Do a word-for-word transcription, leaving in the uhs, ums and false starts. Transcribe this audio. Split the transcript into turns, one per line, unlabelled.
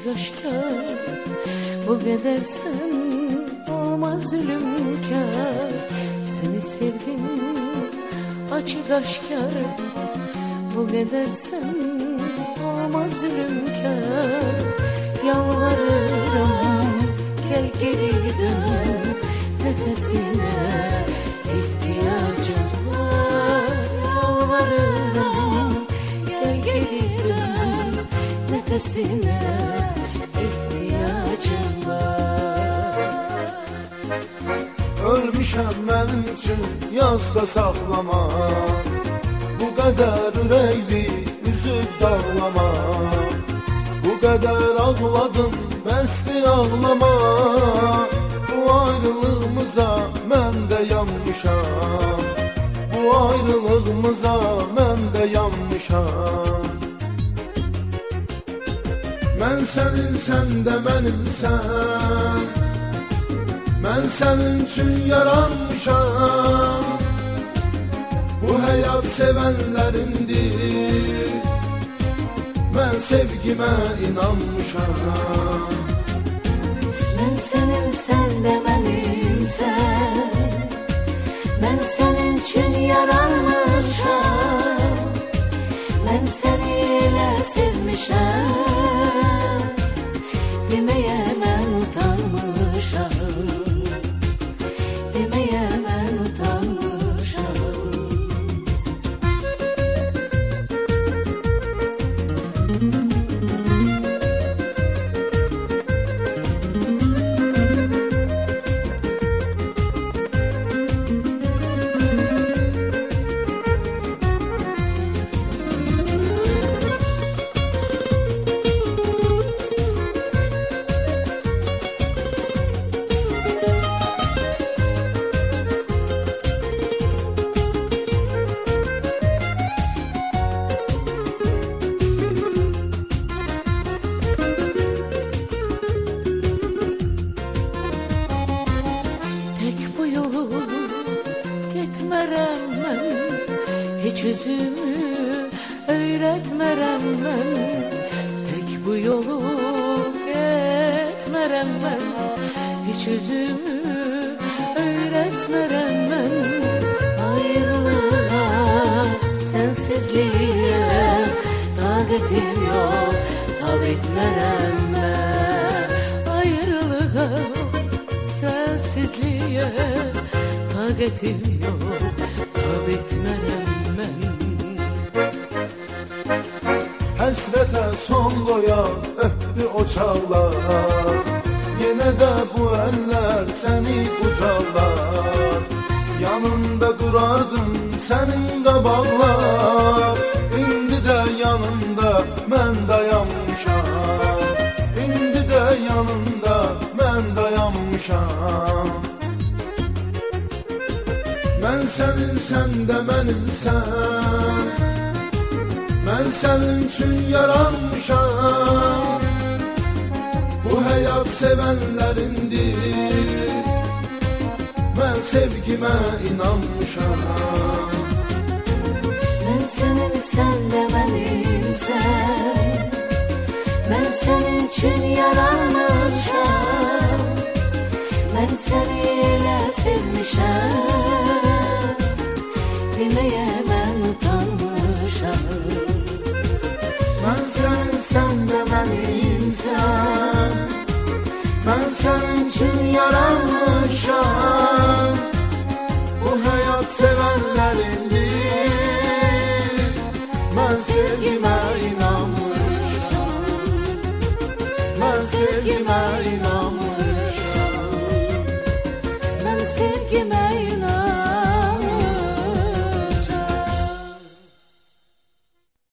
aşkar, bu kadar sen olmaz zulümkar. Seni sevdim açık aşkar, bu kadar sen olmaz zulümkar. Yalvarırım gel geri dön, nefesine ihtiyacım var. Yalvarırım gel geri dön, nefesine ihtiyacım var.
Ölmüşəm mənim üçün yazda saxlama, bu qədər ürəkli üzüb dağlama. Bu qədər ağladım, bəsdir ağlama. Bu ayrılığımıza mən də yanmışam, bu ayrılığımıza mən də yanmışam. Mən sənin, sən də mənimsən, mən sənin üçün yaranmışam. Bu həyat sevənlərindir, mən sevgimə inanmışam.
Mən sənin, sən də mənimsən, mən sənin üçün yaranmışam. Mən səni elə sevmişəm, deməyə mən utanmışam, deməyə mən utanmışam. Getmərəm mən, heç üzümü öyrətmərəm mən. Tek bu yolu getmərəm mən, heç üzümü öyrətmərəm mən. Ayrılığa, sensizliğe taqətim yox, tab etmərəm mən. Ayrılığa, sensizliğe taqətim yox, tab etmərəm mən.
Həsrətə son qoya öpdü o çağlar, yenə də bu əllər səni qucaqlar. Yanında durardım sənin qabaqlar, indi də yanında mən dayanmışam, indi də yanında mən dayanmışam. Mən sənin, sən də mənimsən, mən sənin üçün yaranmışam. Bu həyat sevənlərindir, mən sevgimə inanmışam.
Mən sənin, sən də mənimsən, mən sənin üçün yaranmışam. Mən səni elə sevmişəm, deməyə mən utanmışam.
Mən sənin, sən də mənimsən, mən sənin üçün yaranmışam. Bu həyat sevənlərindir, mən sevgimə inanmışam.